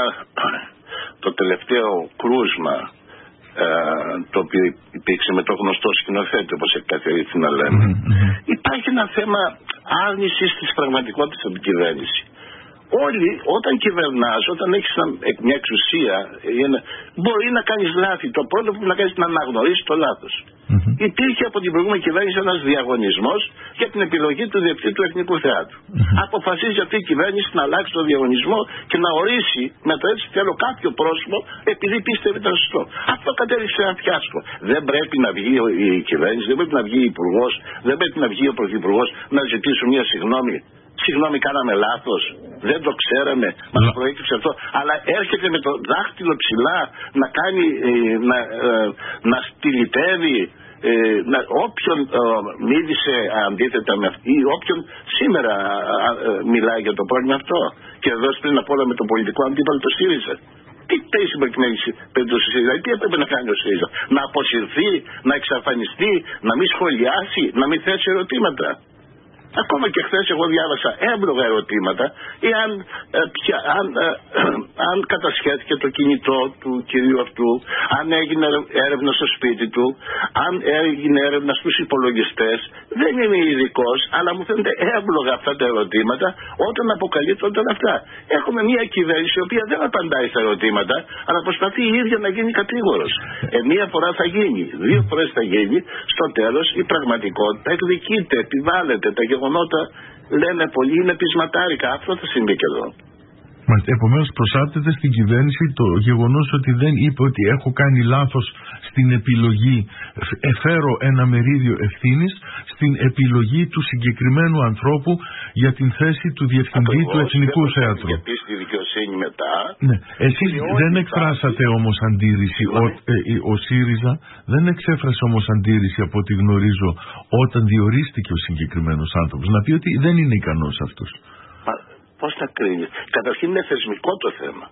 το τελευταίο κρούσμα ε, το οποίο υπήρξε με το γνωστό σκηνοθέτη όπως εκαθαριστεί να λέμε mm-hmm. υπάρχει ένα θέμα άρνησης της πραγματικότητας από την κυβέρνηση. Όλοι όταν κυβερνάς, όταν έχεις μια εξουσία μπορεί να κάνεις λάθη. Το πρώτο που να κάνεις είναι να αναγνωρίσεις το λάθος. Mm-hmm. Υπήρχε από την προηγούμενη κυβέρνηση ένας διαγωνισμός για την επιλογή του διευθυντή του Εθνικού Θεάτρου. Mm-hmm. Αποφασίζει αυτή η κυβέρνηση να αλλάξει το διαγωνισμό και να ορίσει με το έτσι θέλω κάποιο πρόσωπο επειδή πίστευε ήταν σωστό. Αυτό κατέληξε ένα φιάσκο. Δεν πρέπει να βγει η κυβέρνηση, δεν πρέπει να βγει ο υπουργός, δεν πρέπει να βγει ο πρωθυπουργός να ζητήσουν μια συγγνώμη. Συγγνώμη, κάναμε λάθος, δεν το ξέραμε, μας yeah. προέκυψε αυτό. Αλλά έρχεται με το δάχτυλο ψηλά να κάνει, ε, να, ε, να στυλιτεύει ε, να, όποιον ε, μίλησε αντίθετα με αυτή, όποιον σήμερα ε, ε, μιλάει για το πρόβλημα αυτό, και εδώ πριν απ' όλα με το πολιτικό αντίπαλο το ΣΥΡΙΖΑ. Τι πέσει στην προκειμένη περίπτωση ΣΥΡΙΖΑ, τι έπρεπε να κάνει ο ΣΥΡΙΖΑ? Να αποσυρθεί, να εξαφανιστεί, να μην σχολιάσει, να μην θέσει ερωτήματα? Ακόμα και χθες εγώ διάβασα έμπλογα ερωτήματα εάν, ε, πια, αν, ε, αν κατασχέθηκε το κινητό του κυρίου αυτού, αν έγινε έρευνα στο σπίτι του, αν έγινε έρευνα στους υπολογιστές. Δεν είμαι ειδικός, αλλά μου φαίνεται έμπλογα αυτά τα ερωτήματα όταν αποκαλύπτονται όλα αυτά. Έχουμε μια κυβέρνηση η οποία δεν απαντάει στα ερωτήματα, αλλά προσπαθεί η ίδια να γίνει κατήγορος. Ε, μία φορά θα γίνει, δύο φορές θα γίνει, στο τέλος η πραγματικότητα εκδικείται, επιβάλλεται, τα γεγονότα λένε πολλοί είναι πεισματάρικα. Αυτό θα συμβεί και εδώ. Επομένως προσάπτεται στην κυβέρνηση το γεγονός ότι δεν είπε ότι έχω κάνει λάθος στην επιλογή, εφέρω ένα μερίδιο ευθύνης στην επιλογή του συγκεκριμένου ανθρώπου για την θέση του διευθυντή του Εθνικού Θέατρου. Γιατί στη δικαιοσύνη μετά. Ναι. Εσείς δεν εκφράσατε όμως αντίρρηση, ο, ε, ο ΣΥΡΙΖΑ δεν εξέφρασε όμως αντίρρηση από ό,τι γνωρίζω όταν διορίστηκε ο συγκεκριμένος άνθρωπος, να πει ότι δεν είναι ικανός αυτός. Πώς θα κρίνεις? Καταρχήν είναι θεσμικό το θέμα.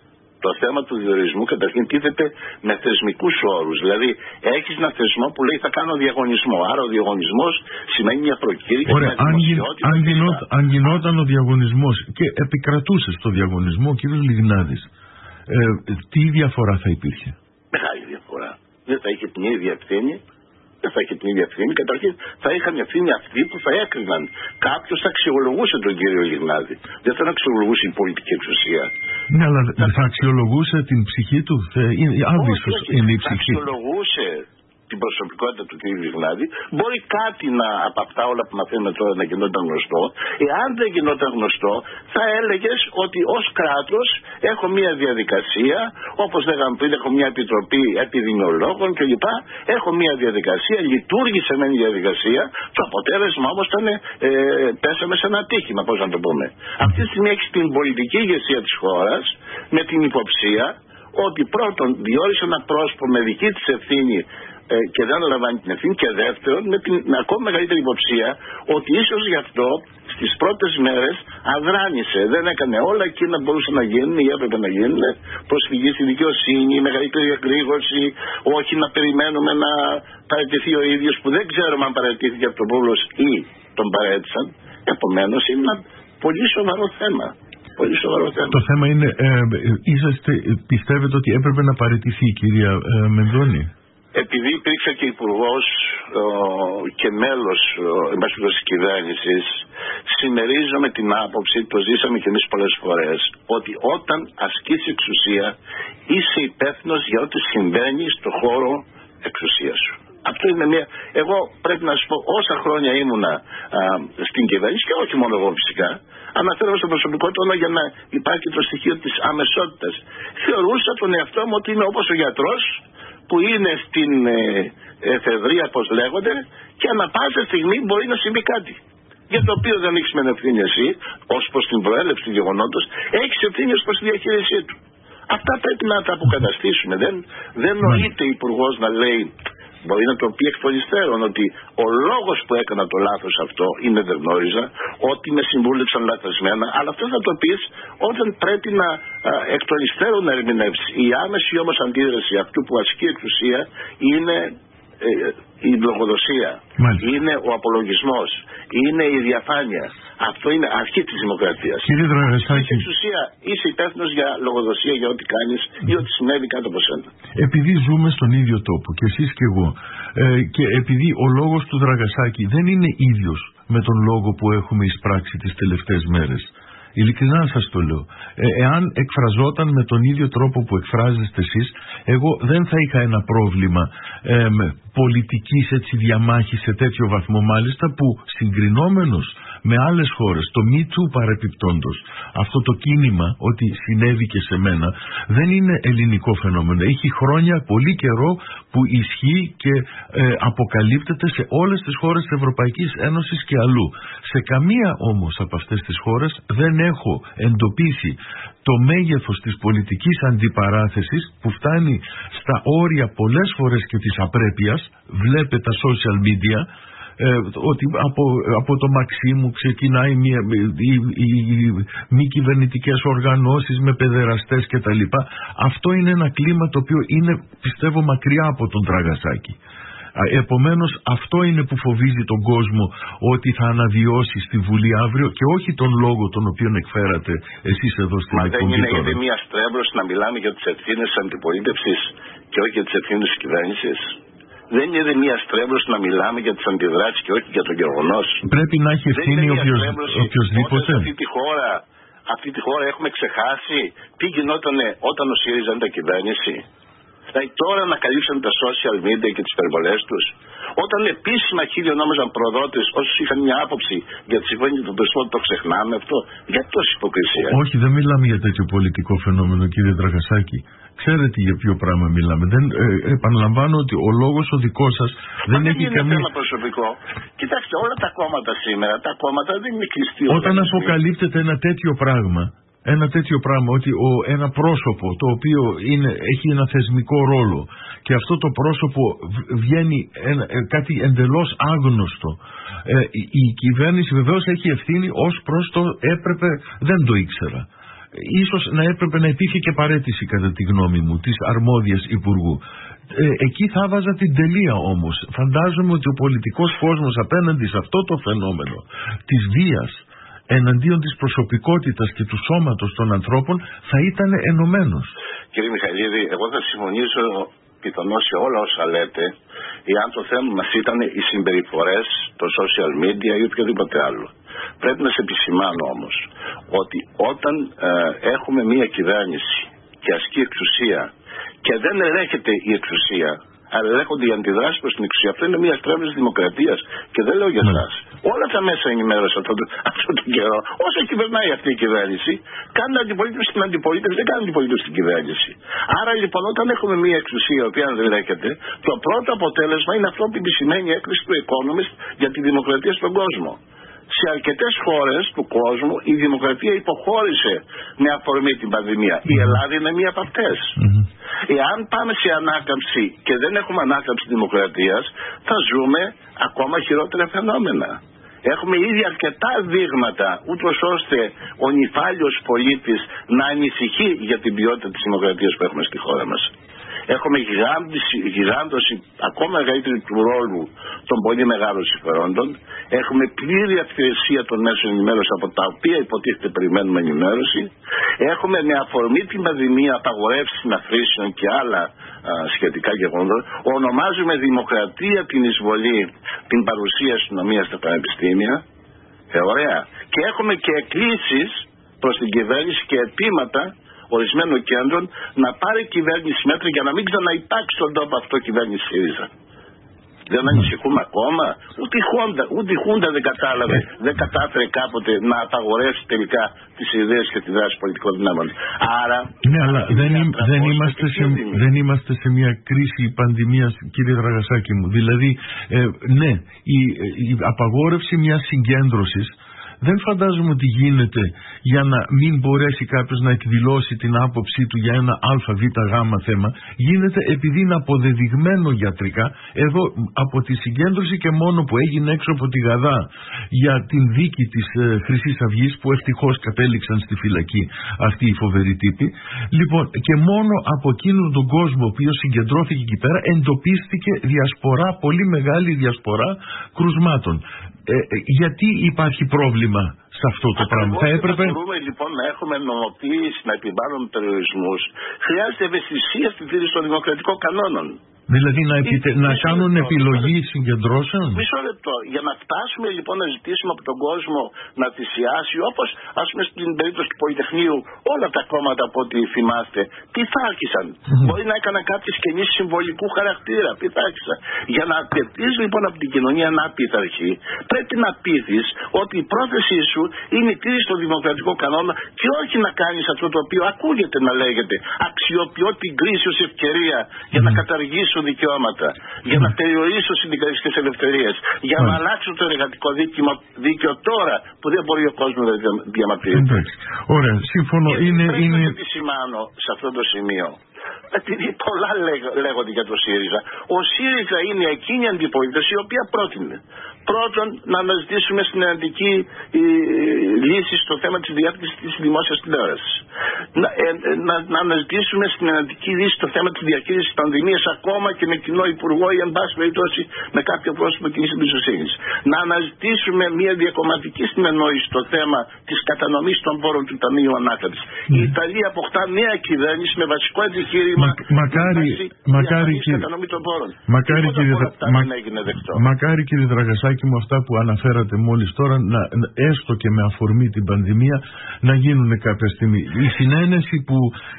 Το θέμα του διορισμού καταρχήν τίθεται με θεσμικούς όρους. Δηλαδή έχεις ένα θεσμό που λέει θα κάνω διαγωνισμό. Άρα ο διαγωνισμός σημαίνει μια προκήρυξη. Ωραία, αν, αν, γινόταν, αν γινόταν ο διαγωνισμός και επικρατούσε στο διαγωνισμό ο κ. Λιγνάδης, ε, τι διαφορά θα υπήρχε? Μεγάλη διαφορά. Δεν θα είχε την ίδια ευθύνη. Δεν θα είχε την ίδια ευθύνη. Καταρχήν θα είχαν ευθύνη αυτοί που θα έκριναν. Κάποιος θα αξιολογούσε τον κύριο Λιγνάδη. Δεν θα αξιολογούσε η πολιτική εξουσία. Ναι, αλλά θα, θα αξιολογούσε την ψυχή του. Είναι άβυσος είναι η ψυχή. Θα αξιολογούσε την προσωπικότητα του κ. Λιγνάδη. Μπορεί κάτι να, από αυτά όλα που μαθαίνουμε τώρα, να γινόταν γνωστό. Εάν δεν γινόταν γνωστό, θα έλεγες ότι ως κράτος έχω μια διαδικασία, όπως λέγαμε πριν, έχω μια επιτροπή επιδημιολόγων κλπ. Έχω μια διαδικασία, λειτουργήσε με μια διαδικασία, το αποτέλεσμα όμως ήταν ε, πέσαμε σε ένα ατύχημα, πώς να το πούμε. Αυτή τη στιγμή έχει την πολιτική ηγεσία της χώρας με την υποψία ότι πρώτον διόρισε ένα πρόσωπο με δική της ευθύνη και δεν αναλαμβάνει την ευθύνη, και δεύτερον με την με ακόμη μεγαλύτερη υποψία ότι ίσως γι' αυτό στις πρώτες μέρες αδράνησε, δεν έκανε όλα εκείνα που μπορούσαν να γίνουν ή έπρεπε να γίνουν, προσφυγή στη δικαιοσύνη, μεγαλύτερη εκρήγορση, όχι να περιμένουμε να παραιτηθεί ο ίδιος, που δεν ξέρουμε αν παραιτήθηκε από τον Πούλος ή τον παρέτησαν. Επομένως είναι ένα πολύ σοβαρό θέμα. Πολύ σοβαρό θέμα. Το θέμα είναι, ε, είσαστε, πιστεύετε ότι έπρεπε να παραιτηθεί η κυρία ε, Μενδώνη? Επειδή υπήρξε και υπουργός και μέλος της κυβέρνησης, συμμερίζομαι την άποψη, το ζήσαμε και εμείς πολλές φορές, ότι όταν ασκείς εξουσία είσαι υπεύθυνος για ό,τι συμβαίνει στο χώρο εξουσίας σου. Αυτό είναι μια... Εγώ πρέπει να σου πω, όσα χρόνια ήμουνα α, στην κυβέρνηση, και όχι μόνο εγώ φυσικά, αναφέρομαι στο προσωπικό τόνο για να υπάρχει το στοιχείο της αμεσότητας. Θεωρούσα τον εαυτό μου ότι είναι όπως ο γιατρός που είναι στην ε, εφεδρεία, πώς λέγονται, και ανά πάσα στιγμή μπορεί να συμβεί κάτι, για το οποίο δεν έχεις με ευθύνη εσύ, ως προς την προέλευση του γεγονότος, έχεις ευθύνη ως προς τη διαχείρισή του. Αυτά πρέπει να τα αποκαταστήσουμε. Δεν, δεν νοείται υπουργός να λέει, μπορεί να το πει εκ των υστέρων, ότι ο λόγος που έκανα το λάθος αυτό είναι δεν γνώριζα, ότι με συμβούλεψαν λαθασμένα, αλλά αυτό θα το πεις όταν πρέπει να α, εκ των υστέρων να ερμηνεύσει. Η άμεση όμως αντίδραση αυτού που ασκεί εξουσία είναι ε, η λογοδοσία, Μάλιστα. είναι ο απολογισμός, είναι η διαφάνεια. Αυτό είναι αρχή της δημοκρατίας. Κύριε Δραγασάκη, στην εξουσία είσαι υπεύθυνος για λογοδοσία για ό,τι κάνεις ή ό,τι συνέβη κάτω από σένα. Επειδή ζούμε στον ίδιο τόπο και εσείς και εγώ, ε, και επειδή ο λόγος του Δραγασάκη δεν είναι ίδιος με τον λόγο που έχουμε εισπράξει τις τελευταίες μέρες, ειλικρινά σας το λέω, ε, εάν εκφραζόταν με τον ίδιο τρόπο που εκφράζεστε εσείς, εγώ δεν θα είχα ένα πρόβλημα ε, με πολιτικής έτσι διαμάχης σε τέτοιο βαθμό, μάλιστα που συγκρινόμενος με άλλες χώρες, το Me Too παρεπιπτόντος, αυτό το κίνημα ότι συνέβη και σε μένα, δεν είναι ελληνικό φαινόμενο. Έχει χρόνια, πολύ καιρό που ισχύει και ε, αποκαλύπτεται σε όλες τις χώρες της Ευρωπαϊκής Ένωσης και αλλού. Σε καμία όμως από αυτές τις χώρες δεν έχω εντοπίσει το μέγεθος της πολιτικής αντιπαράθεσης που φτάνει στα όρια πολλές φορές και της απρέπειας. Βλέπε τα social media, ε, ότι από, από το Μαξίμου ξεκινάει μια, οι, οι, οι μη κυβερνητικές οργανώσεις με παιδεραστές κτλ. Αυτό είναι ένα κλίμα το οποίο είναι, πιστεύω, μακριά από τον Τραγασάκη. Επομένως αυτό είναι που φοβίζει τον κόσμο, ότι θα αναβιώσει στη Βουλή αύριο και όχι τον λόγο τον οποίο εκφέρατε εσείς εδώ στην εκπομπή. Μα δεν είναι γιατί μια στρέβλωση να μιλάμε για τις ευθύνες της αντιπολίτευσης και όχι για τις ευθύνες της κυβέρνησης? Δεν είναι μια στρέβλωση να μιλάμε για τις αντιδράσεις και όχι για το γεγονός? Πρέπει να έχει ευθύνη οποιοσδήποτε. Αυτή τη χώρα, αυτή τη χώρα έχουμε ξεχάσει τι γινόταν όταν ο ΣΥΡΙΖΑ ήταν κυβέρνηση? Δηλαδή τώρα να καλύψαν τα social media και τις υπερβολές τους, όταν επίσημα χίλιοι ονόμαζαν προδότες όσους είχαν μια άποψη για τη συμφωνία του Τεσπότου, το ξεχνάμε αυτό? Γιατί τόση υποκρισία? Όχι, δεν μιλάμε για τέτοιο πολιτικό φαινόμενο, κύριε Τραγασάκη. Ξέρετε για ποιο πράγμα μιλάμε. Δεν, ε, επαναλαμβάνω ότι ο λόγος ο δικός σας δεν έχει είναι καμία... θέμα προσωπικό. Κοιτάξτε, όλα τα κόμματα σήμερα, τα κόμματα δεν είναι κλειστή. Όταν αποκαλύπτεται ένα τέτοιο πράγμα, ένα τέτοιο πράγμα, ότι ο, ένα πρόσωπο το οποίο είναι, έχει ένα θεσμικό ρόλο και αυτό το πρόσωπο βγαίνει ένα, κάτι εντελώς άγνωστο, ε, η, η κυβέρνηση βεβαίως έχει ευθύνη ως προς το έπρεπε, δεν το ήξερα. Ίσως να έπρεπε να υπήρχε και παραίτηση, κατά τη γνώμη μου, της αρμόδιας υπουργού. Ε, εκεί θα βάζα την τελεία όμως. Φαντάζομαι ότι ο πολιτικός κόσμος απέναντι σε αυτό το φαινόμενο της βίας εναντίον της προσωπικότητας και του σώματος των ανθρώπων θα ήταν ενωμένος. Κύριε Μιχαηλίδη, εγώ θα συμφωνήσω πιθανώς σε όλα όσα λέτε, εάν το θέμα μας ήταν οι συμπεριφορές των social media ή οποιοδήποτε άλλο. Πρέπει να σε επισημάνω όμως ότι όταν ε, έχουμε μια κυβέρνηση και ασκεί εξουσία και δεν ελέγχεται η εξουσία, αλλά ελέγχονται οι αντιδράσεις προς την εξουσία, αυτό είναι μια στρέβλωση δημοκρατίας. Και δεν λέω για εσάς. Όλα τα μέσα ενημέρωση αυτόν αυτό τον καιρό, όσο κυβερνάει αυτή η κυβέρνηση, κάνουν αντιπολίτευση στην αντιπολίτευση, δεν κάνουν αντιπολίτευση στην κυβέρνηση. Άρα λοιπόν, όταν έχουμε μια εξουσία η οποία δεν ελέγχεται, το πρώτο αποτέλεσμα είναι αυτό που επισημαίνει η έκθεση του Economist για τη δημοκρατία στον κόσμο. Σε αρκετές χώρες του κόσμου η δημοκρατία υποχώρησε με αφορμή την πανδημία. Η Ελλάδα είναι μία από αυτές. Mm-hmm. Εάν πάμε σε ανάκαμψη και δεν έχουμε ανάκαμψη δημοκρατίας, θα ζούμε ακόμα χειρότερα φαινόμενα. Έχουμε ήδη αρκετά δείγματα, ούτως ώστε ο νηφάλιος πολίτης να ανησυχεί για την ποιότητα της δημοκρατίας που έχουμε στη χώρα μας. Έχουμε γιγάντωση ακόμα μεγαλύτερη του ρόλου των πολύ μεγάλων συμφερόντων. Έχουμε πλήρη αυθαιρεσία των μέσων ενημέρωσης από τα οποία υποτίθεται περιμένουμε ενημέρωση. Έχουμε με αφορμή την πανδημία απαγορεύσεις συναθρήσεων και άλλα α, σχετικά γεγονότα. Ονομάζουμε δημοκρατία την εισβολή, την παρουσία αστυνομίας στα πανεπιστήμια. Ε, ωραία. Και έχουμε και εκκλήσεις προς την κυβέρνηση και αιτήματα ορισμένων κέντρων να πάρει κυβέρνηση μέτρα για να μην ξαναυπάρξει στον τόπο αυτό κυβέρνηση ΣΥΡΙΖΑ. Δεν ανησυχούμε ακόμα. Ούτε η Χούντα, ούτε η Χούντα δεν κατάλαβε, δεν κατάφερε κάποτε να απαγορεύσει τελικά τις ιδέες και τη δράση πολιτικών δυνάμεων. Άρα. Ναι, αλλά δεν, είμαι, δεν, είμαστε σε, δεν είμαστε σε μια κρίση πανδημίας, κύριε Τραγασάκη μου. Δηλαδή, ε, ναι, η, η απαγόρευση μιας συγκέντρωσης δεν φαντάζομαι ότι γίνεται για να μην μπορέσει κάποιος να εκδηλώσει την άποψή του για ένα α, β, γ θέμα. Γίνεται επειδή είναι αποδεδειγμένο γιατρικά, εδώ από τη συγκέντρωση και μόνο που έγινε έξω από τη Γαδά για την δίκη της ε, Χρυσής Αυγής, που ευτυχώς κατέληξαν στη φυλακή αυτοί οι φοβεροί τύποι. Λοιπόν, και μόνο από εκείνον τον κόσμο ο οποίος συγκεντρώθηκε εκεί πέρα εντοπίστηκε διασπορά, πολύ μεγάλη διασπορά κρουσμάτων. Ε, ε, γιατί υπάρχει πρόβλημα σε αυτό το Ακριβώς, πράγμα? Θα έπρεπε. Αν μπορούμε λοιπόν να έχουμε νομοποίηση, να επιβάλλουμε περιορισμούς, χρειάζεται ευαισθησία στη τήρηση των δημοκρατικών κανόνων. Δηλαδή να, επιτε... να κάνουν λεπτό, επιλογή συγκεντρώσεων. Μισό λεπτό. Για να φτάσουμε λοιπόν να ζητήσουμε από τον κόσμο να θυσιάσει, όπως ας πούμε στην περίπτωση του Πολυτεχνείου, όλα τα κόμματα από ό,τι θυμάστε, πειθάρχησαν. Mm-hmm. Μπορεί να έκαναν κάποιες κινήσεις συμβολικού χαρακτήρα, πειθάρχησαν. Για να απαιτείς λοιπόν από την κοινωνία να πειθαρχεί, πρέπει να πείθεις ότι η πρόθεσή σου είναι η τήρηση των δημοκρατικών κανόνων και όχι να κάνεις αυτό το οποίο ακούγεται να λέγεται. Αξιοποιώ την κρίση ως ευκαιρία για mm-hmm. να καταργήσω του δικαιώματα, για να περιορίσω συνδικαλιστικές ελευθερίες, για να αλλάξω το εργατικό δίκαιο τώρα που δεν μπορεί ο κόσμος να διαμαρτυρείται. Ωραία, σύμφωνο. Είναι, πρέπει είναι... να επισημάνω σε αυτό το σημείο, επειδή πολλά λέγονται για το ΣΥΡΙΖΑ. Ο ΣΥΡΙΖΑ είναι εκείνη η αντιπολίτευση η οποία πρότεινε πρώτον να αναζητήσουμε στην εναντική ε, λύση στο θέμα της διάθεσης της δημόσιας τηλεόρασης. Να, ε, να, να αναζητήσουμε στην εναντική λύση το θέμα της διαχείρισης της πανδημίας, ακόμα και με κοινό υπουργό ή εν πάση περιπτώσει με κάποιο πρόσωπο κοινής εμπιστοσύνης. Να αναζητήσουμε μια διακομματική συνεννόηση στο θέμα της κατανομής των πόρων του Ταμείου Ανάκαμψης. Mm. Η Ιταλία αποκτά νέα κυβέρνηση με βασικό επιχείρημα Μα, μακάρι, μακάρι, κύριε, κατανομή των πόρων. Μακάρι, κύριε, μα, μακάρι κύριε Δραγασάκη μου, αυτά που αναφέρατε μόλις τώρα, να, έστω και με αφορμή την πανδημία, να γίνουν κάποια στιγμή. Η συνένεση που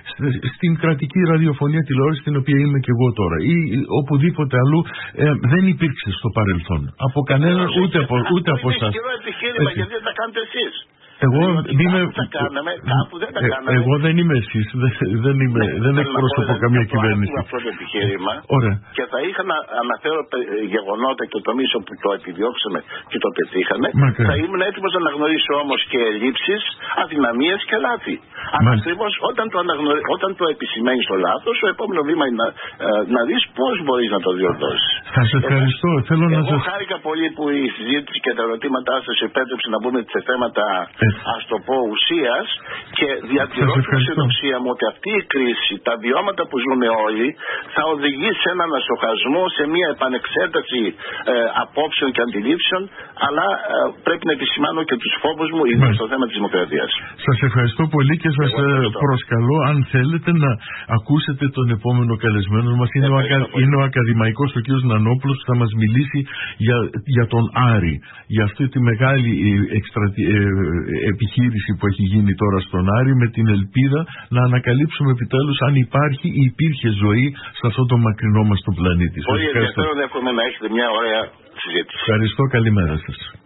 στην κρατική ραδιοφωνία τηλεόραση, την οποία είμαι και εγώ τώρα, ή οπουδήποτε αλλού, ε, δεν υπήρξε στο παρελθόν. Από κανέναν, ούτε από, ούτε από εσάς. Είναι ισχυρό επιχείρημα, γιατί δεν τα κάνετε εσείς. Εγώ, είμαι... τα κάναμε, κάπου δεν τα κάναμε. Εγώ δεν είμαι εσείς, δεν, δεν, είμαι, ναι, δεν εκπροσωπώ καμία κυβέρνηση. Αυτό το επιχείρημα. Ωραία. Και θα είχα να αναφέρω γεγονότα και τομείς όπου το επιδιώξαμε και το πετύχαμε. Μακρι. Θα ήμουν έτοιμος να αναγνωρίσω όμως και ελλείψεις, αδυναμίες και λάθη. Αλλά ακριβώς όταν το, αναγνωρι... όταν το επισημαίνεις το λάθος, το επόμενο βήμα είναι να, ε, να δεις πώς μπορείς να το διορθώσεις. Θα σε ευχαριστώ. Εγώ, Θέλω εγώ να σας... χάρηκα πολύ που η συζήτηση και τα ερωτήματά σας επέτρεψε να μπούμε σε θέματα, ας το πω, ουσίας, και διατηρώ την αισιοδοξία μου ότι αυτή η κρίση, τα βιώματα που ζούμε όλοι, θα οδηγήσει σε έναν ασοχασμό, σε μια επανεξέταση ε, απόψεων και αντιλήψεων, αλλά ε, πρέπει να επισημάνω και τους φόβους μου ιδίως στο θέμα της δημοκρατίας. Σας ευχαριστώ πολύ και σας προσκαλώ, αν θέλετε, να ακούσετε τον επόμενο καλεσμένο μας. Είναι, ο, ακα... είναι ο ακαδημαϊκός ο κ. Νανόπουλος, που θα μας μιλήσει για, για τον Άρη, για αυτή τη μεγάλη εκστρατη... ε, επιχείρηση που έχει γίνει τώρα στον Άρη, με την ελπίδα να ανακαλύψουμε επιτέλους αν υπάρχει ή υπήρχε ζωή σε αυτό το μακρινό μας το πλανήτη. Πολύ ενδιαφέρον, εύχομαι να έχετε μια ωραία συζήτηση. Ευχαριστώ, καλημέρα σας.